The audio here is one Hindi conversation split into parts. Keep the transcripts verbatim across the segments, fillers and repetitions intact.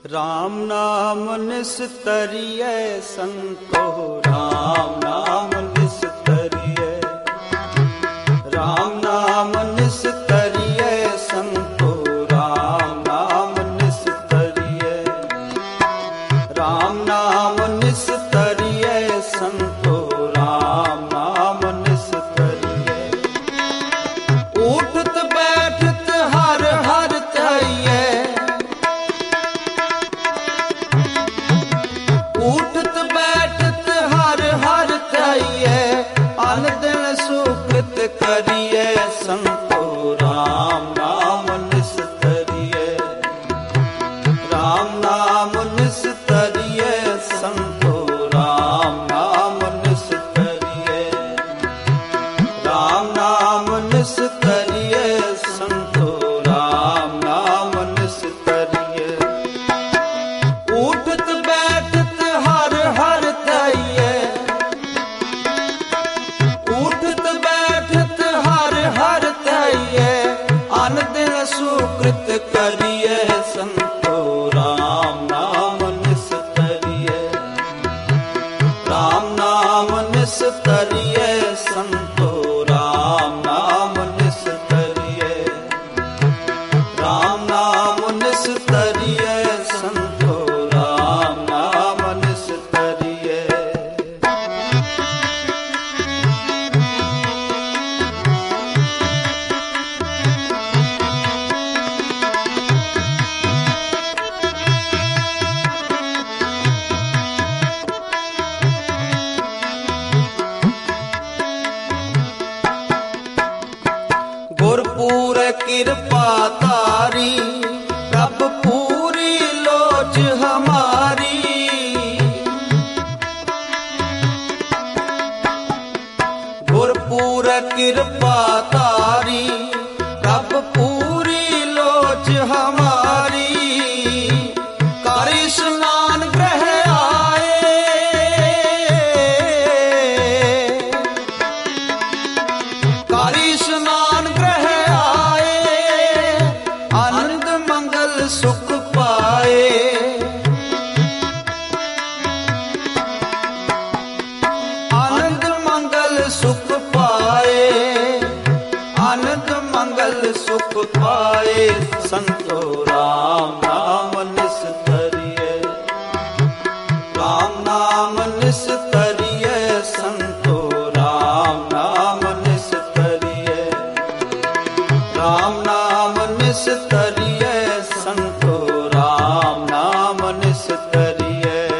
राम नाम निस्तरिय संतो, राम नाम निस्तरिय, राम नाम निस्तरिय संतो, राम नाम निस्तरिय, राम नाम निस्तरिय संतो, राम नाम निस्तरिय। उठत बैठत हर हर तैये, उठत बैठत हर हर तैये, अन दिन सुकृत करिए संतो, राम नाम निस्तरिय, राम नाम निस्तरिय संतो, राम नाम निस्तरिय, राम नाम निस्तरिय संतो, राम नाम निस्तरिय। उठत बैठत हर हर तैये, उठत बैठत हर हर तैये, अन दिन सुकृत करिए संतो, राम नाम निस्तरिय, राम नाम निस्तरिय संतो, राम नाम निस्तरिय, राम नाम निस्तरिय संतो, राम नाम निस्तरिय। गुरपुर कृपा तारी, रब पूरी लोच हमारी, गुरपुर कृपा तारी, रब पूरी लोच हमारी। कर स्नान ग्रह आए, कर स्नान ग्रह आए, आनंद मंगल सुख पाए, आनंद मंगल सुख पाए, आनंद मंगल सुख पाए संतो, राम नाम निस्तरिय, राम नाम निस्तरिय संतो, राम नाम निस्तरिय, राम नाम निस्तरिय संतो, राम नाम निस्तरिय।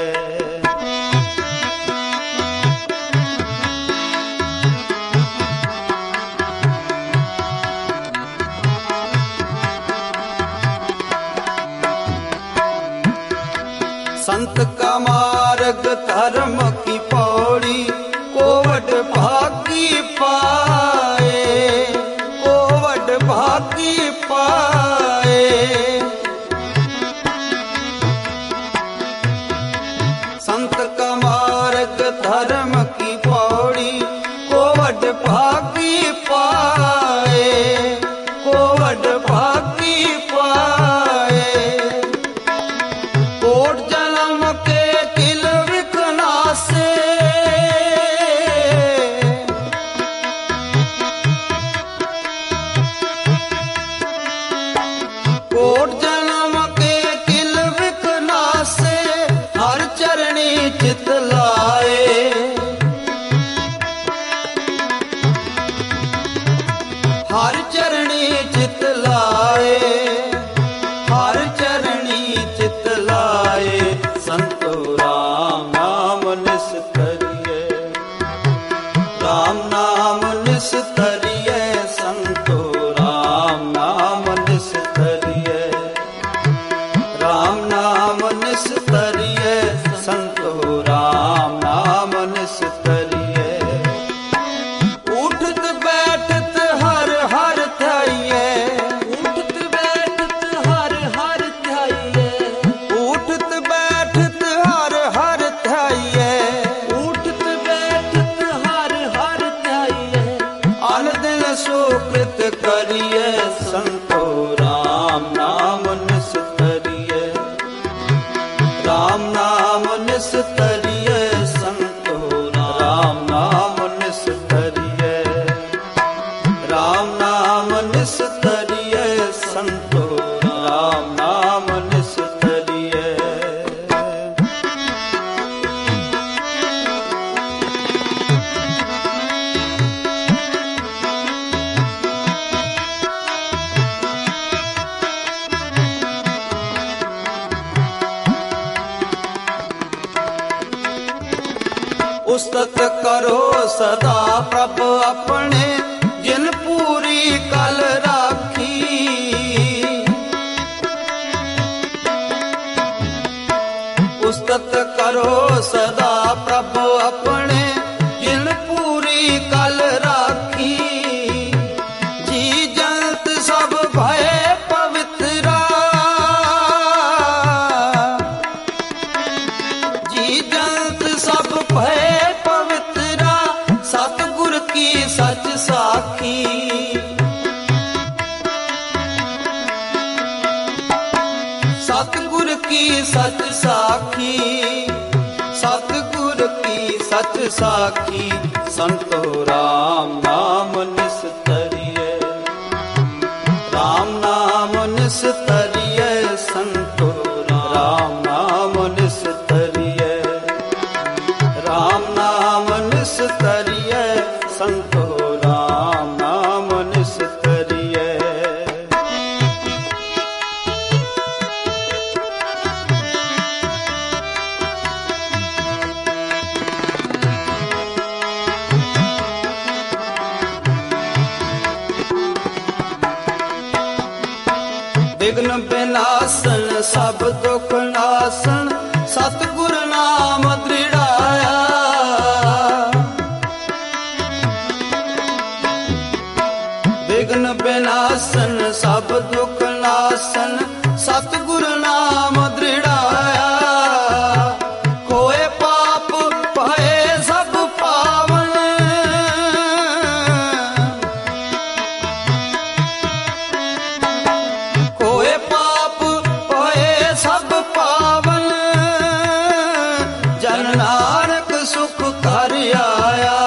संत का मार्ग धर्म की पौड़ी, कोवट भागी पाए, कोवट भागी पाए। संत का मार्ग धर्म की पौड़ी, कोवट भागी पाए, कोवट भागी पाए। कोट जन्म के किल विकनाश, ਉਸਤਤ ਕਰੋ ਸਦਾ ਪ੍ਰਭ ਆਪਣੇ, ਜਿਨ ਪੂਰੀ ਕਲ ਰਾਖੀ। ਉਸਤਤ ਕਰੋ ਸਦਾ ਪ੍ਰਭ ਆਪਣੇ, ਜਿਨ ਪੂਰੀ ਕਲ ਰਾਖੀ। ਜੀ ਜੰਤ ਸਭ ਭਏ ਪਵਿੱਤਰਾ, ਜੀ ਜੰਤ ਸਭ ਭਏ ਪਵਿੱਤਰਾ, ਸਤਿਗੁਰ ਕੀ ਸਚ ਸਾਖੀ। ਸਤਿਗੁਰ ਕੀ ਸਚ ਸਾਖੀ, ਸਤਿਗੁਰ ਕੀ ਸਚ ਸਾਖੀ। ਸੰਤੋ ਰਾਮ ਨਾਮ ਨਿਸਤਰੀਏ, ਰਾਮ ਨਾਮ ਨਿਸਤਰੀਏ। ਸੰਤੋ ਰਾਮ ਨਾਮ ਨਿਸਤਰੀਏ, ਰਾਮ ਨਾਮ ਨਿਸਤਰੀਏ। ਸੰਤੋ ਰਾਮ ਨਾਮ ਨਿਸਤਰੀਏ। ਵਿਘਨ ਬਿਨਾਸਨ ਸਭ ਦੁਖ ਨਾਸਨ, ਸਤਿਗੁਰ ਨਾਮ ਦ੍ਰਿੜਾਇਆ। ਵਿਘਨ ਬਿਨਾਸਨ ਸਭ ਦੁਖ ਨਾਸਨ, ਸਤਿਗੁਰ ਨਾਮ ਦ੍ਰਿੜਾਇਆ। ਕੋਏ ਪਾਪ ਭਏ ਸਭ ਪਾਵਨ, ਕੋਏ ਪਾਪ ਭਏ ਸਭ ਪਾਵਨ। ਜਨ ਨਾਨਕ ਸੁਖ ਘਰ ਆਇਆ,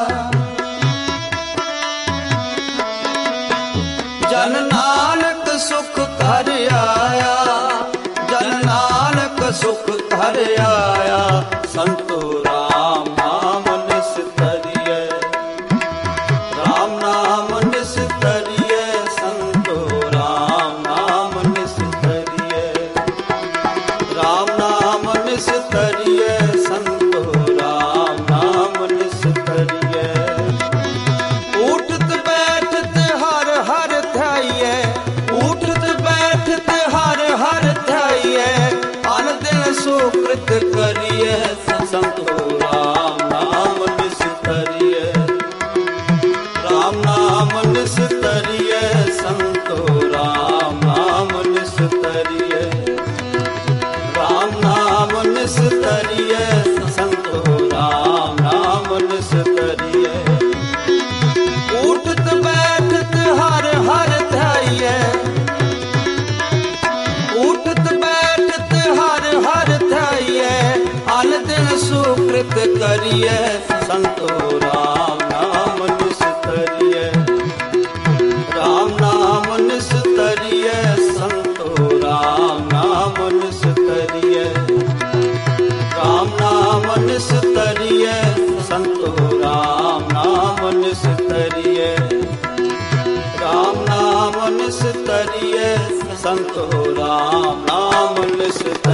ਜਨ ਨਾਨਕ ਸੁਖ ਘਰ ਆਇਆ, ਜਨ ਨਾਨਕ ਸੁਖ ਘਰ ਆਇਆ। ਸੰਤੋ ਰਾਮ ਨਾਮ ਨਿਸਤਰੀਏ, ਰਾਮ ਨਾਮ ਨਿਸਤਰੀਏ। ਸੰਤੋ ਰਾਮ ਨਾਮ ਨਿਸਤਰੀਏ, ਰਾਮ ਨਾਮ ਨਿਸਤਰੀਏ। ਸੰਤੋ ਰਾਮ ਨਾਮ ਨਿਸਤਰੀਏ। ਉਠਤ ਬੈਠਤ ਹਰ ਹਰ ਧਿਆਈਐ, ਉਠਤ ਬੈਠਤ ਹਰ ਹਰ ਧਿਆਈਐ। ਅਨ ਦਿਨ ਸੁਕ੍ਰਿਤ ਕਰੀਐ। ਸੰਤੋ ਰਾਮ ਨਾਮ ਨਿਸਤਰੀਏ, ਰਾਮ ਨਾਮ ਨਿਸਤਰੀਏ। ਸੰਤੋ ਰਾਮ ਨਾਮ ਨਿਸਤਰੀਏ, ਰਾਮ ਨਾਮ ਨਿਸਤਰੀਏ। ਸੰਤੋ ਰਾਮ ਨਾਮ ਨਿਸਤਰੀਏ। ਉਠਤ ਬੈਠਤ ਹਰ ਹਰ ਧਿਆਈਐ, ਉਠਤ ਬੈਠਤ ਹਰ ਹਰ ਧਿਆਈਐ। ਅਨ ਦਿਨ ਸੁਕ੍ਰਿਤ ਕਰੀਐ। ਸੰਤੋ ਰਾਮ ਨਾਮ ਨਿਸਤਰੀਏ, ਰਾਮ ਨਾਮ ਨਿਸਤਰੀਏ। ਸੰਤੋ ਰਾਮ ਨਾਮ ਨਿਸਤਰੀਏ, ਰਾਮ ਨਾਮ ਨਿਸਤਰੀਏ। ਸੰਤੋ ਰਾਮ ਨਾਮ ਨਿਸਤਰੀਏ, ਰਾਮ ਨਾਮ ਨਿਸਤਰੀਏ। ਸੰਤੋ ਰਾਮ ਨਾਮ ਨਿਸਤਰੀਏ।